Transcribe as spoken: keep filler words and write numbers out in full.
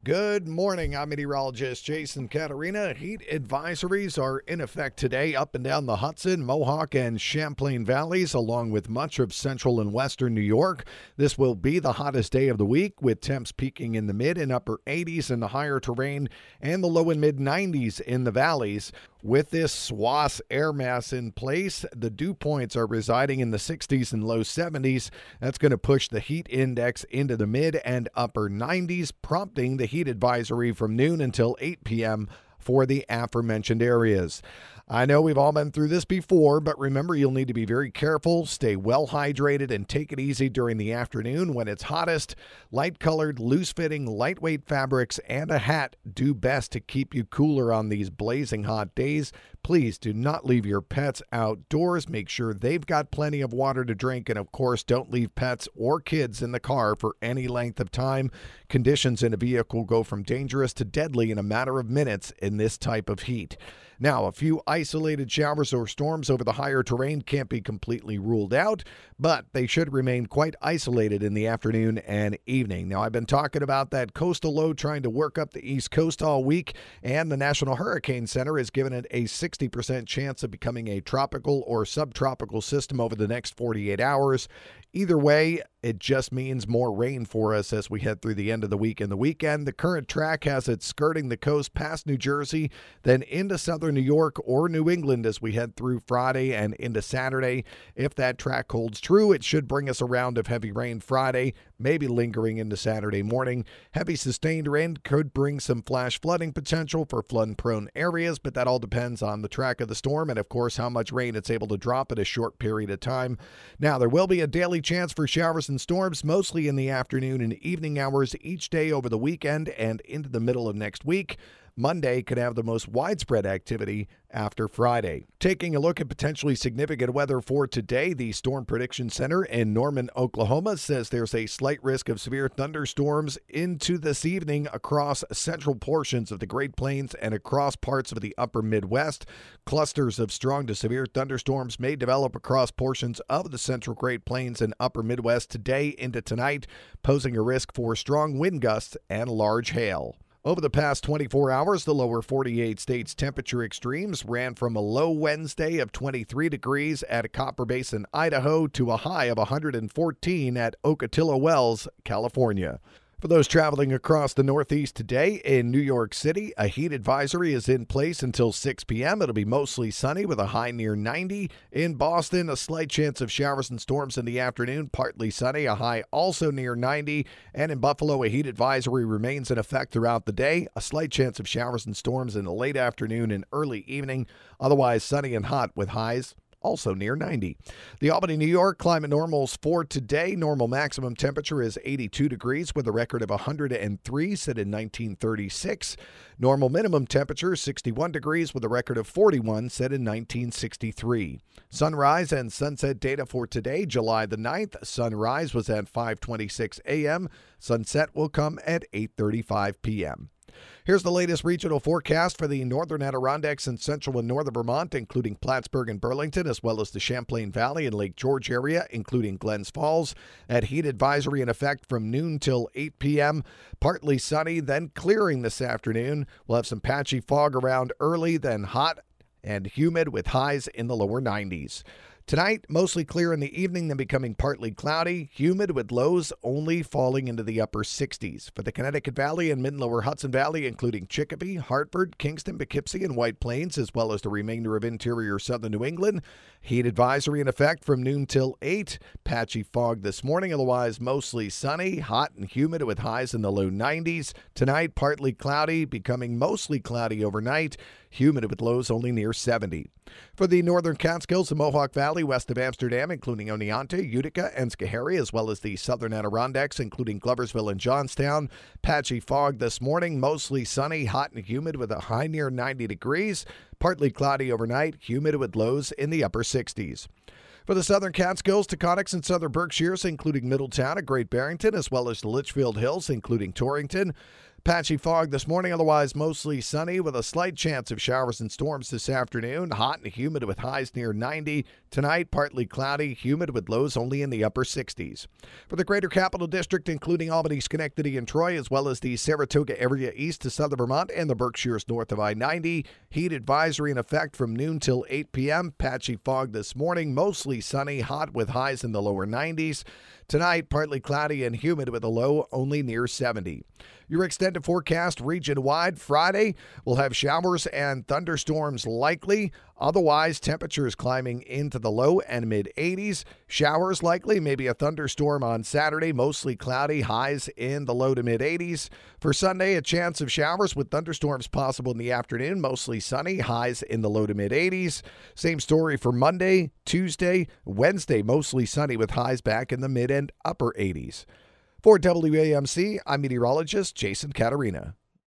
Good morning. I'm meteorologist Jason Catarina. Heat advisories are in effect today up and down the Hudson, Mohawk, and Champlain valleys, along with much of central and western New York. This will be the hottest day of the week, with temps peaking in the mid and upper eighties in the higher terrain and the low and mid nineties in the valleys. With this swath air mass in place, the dew points are residing in the sixties and low seventies. That's going to push the heat index into the mid and upper nineties, prompting the heat advisory from noon until eight p.m. for the aforementioned areas. I know we've all been through this before, but remember, you'll need to be very careful, stay well hydrated, and take it easy during the afternoon when it's hottest. Light-colored, loose-fitting, lightweight fabrics and a hat do best to keep you cooler on these blazing hot days. Please do not leave your pets outdoors. Make sure they've got plenty of water to drink, and of course, don't leave pets or kids in the car for any length of time. Conditions in a vehicle go from dangerous to deadly in a matter of minutes in this type of heat. Now, a few isolated showers or storms over the higher terrain can't be completely ruled out, but they should remain quite isolated in the afternoon and evening. Now, I've been talking about that coastal low trying to work up the East Coast all week, and the National Hurricane Center has given it a sixty percent chance of becoming a tropical or subtropical system over the next forty-eight hours. Either way, it just means more rain for us as we head through the end of the week and the weekend. The current track has it skirting the coast past New Jersey, then into southern New York or New England as we head through Friday and into Saturday. If that track holds true, it should bring us a round of heavy rain Friday, maybe lingering into Saturday morning. Heavy sustained rain could bring some flash flooding potential for flood-prone areas, but that all depends on the track of the storm and, of course, how much rain it's able to drop in a short period of time. Now, there will be a daily chance for showers and storms, mostly in the afternoon and evening hours each day over the weekend and into the middle of next week. Monday could have the most widespread activity after Friday. Taking a look at potentially significant weather for today, the Storm Prediction Center in Norman, Oklahoma says there's a slight risk of severe thunderstorms into this evening across central portions of the Great Plains and across parts of the upper Midwest. Clusters of strong to severe thunderstorms may develop across portions of the central Great Plains and upper Midwest today into tonight, posing a risk for strong wind gusts and large hail. Over the past twenty-four hours, the lower forty-eight states' temperature extremes ran from a low Wednesday of twenty-three degrees at Copper Basin, Idaho, to a high of one hundred fourteen at Ocotillo Wells, California. For those traveling across the Northeast today, in New York City, a heat advisory is in place until six p.m. It'll be mostly sunny with a high near ninety. In Boston, a slight chance of showers and storms in the afternoon, partly sunny, a high also near ninety. And in Buffalo, a heat advisory remains in effect throughout the day, a slight chance of showers and storms in the late afternoon and early evening, otherwise sunny and hot with highs also near ninety. The Albany, New York climate normals for today. Normal maximum temperature is eighty-two degrees with a record of one hundred three set in nineteen thirty-six. Normal minimum temperature sixty-one degrees with a record of forty-one set in nineteen sixty-three. Sunrise and sunset data for today, July the ninth. Sunrise was at five twenty-six a.m. Sunset will come at eight thirty-five p.m. Here's the latest regional forecast for the northern Adirondacks and central and northern Vermont, including Plattsburgh and Burlington, as well as the Champlain Valley and Lake George area, including Glens Falls. At heat advisory in effect from noon till eight p.m. Partly sunny, then clearing this afternoon. We'll have some patchy fog around early, then hot and humid with highs in the lower nineties. Tonight, mostly clear in the evening, then becoming partly cloudy, humid with lows only falling into the upper sixties. For the Connecticut Valley and mid-lower Hudson Valley, including Chicopee, Hartford, Kingston, Poughkeepsie, and White Plains, as well as the remainder of interior southern New England, heat advisory in effect from noon till eight. Patchy fog this morning, otherwise mostly sunny, hot and humid with highs in the low nineties. Tonight, partly cloudy, becoming mostly cloudy overnight, humid with lows only near seventy. For the northern Catskills and Mohawk Valley, west of Amsterdam, including Oneonta, Utica, and Schoharie, as well as the southern Adirondacks, including Gloversville and Johnstown. Patchy fog this morning, mostly sunny, hot and humid with a high near ninety degrees. Partly cloudy overnight, humid with lows in the upper sixties. For the southern Catskills, Taconics and southern Berkshires, including Middletown and Great Barrington, as well as the Litchfield Hills, including Torrington. Patchy fog this morning, otherwise mostly sunny with a slight chance of showers and storms this afternoon. Hot and humid with highs near ninety. Tonight, partly cloudy, humid with lows only in the upper sixties. For the Greater Capital District, including Albany, Schenectady, and Troy, as well as the Saratoga area east to southern Vermont and the Berkshires north of I ninety, heat advisory in effect from noon till eight p.m. Patchy fog this morning, mostly sunny, hot with highs in the lower nineties. Tonight, partly cloudy and humid with a low only near seventy. Your extended forecast region-wide Friday will have showers and thunderstorms likely. Otherwise, temperatures climbing into the low and mid eighties. Showers likely, maybe a thunderstorm on Saturday, mostly cloudy, highs in the low to mid eighties. For Sunday, a chance of showers with thunderstorms possible in the afternoon, mostly sunny, highs in the low to mid eighties. Same story for Monday, Tuesday, Wednesday, mostly sunny with highs back in the mid and upper eighties. For W A M C, I'm meteorologist Jason Caterina.